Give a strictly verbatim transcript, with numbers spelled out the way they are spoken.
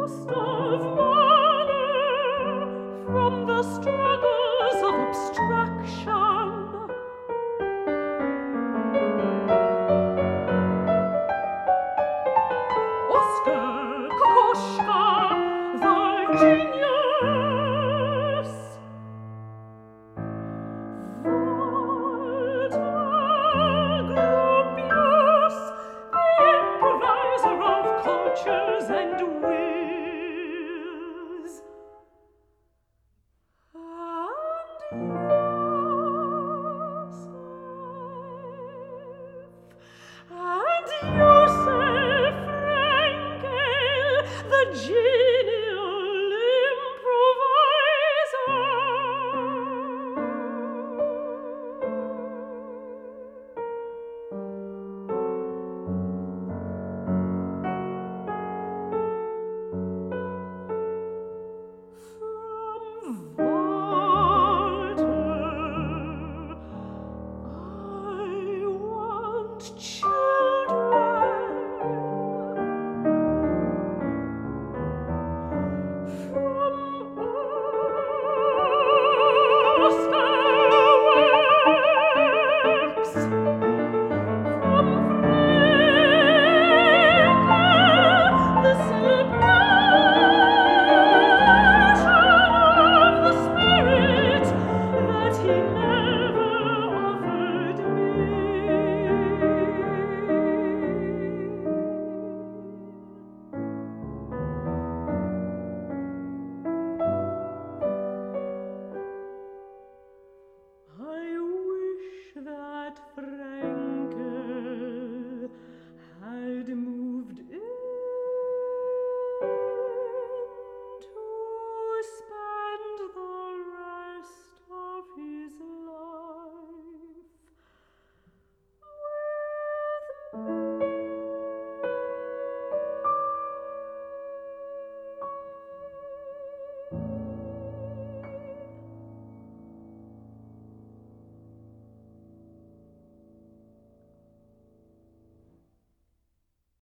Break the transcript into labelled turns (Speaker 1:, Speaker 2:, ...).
Speaker 1: Gustav Mahler from the struggles of abstraction. Oscar Kokoschka, the genius. Walter Gropius, the improviser of cultures and wills. And Joseph, and Joseph Frankel, the genius.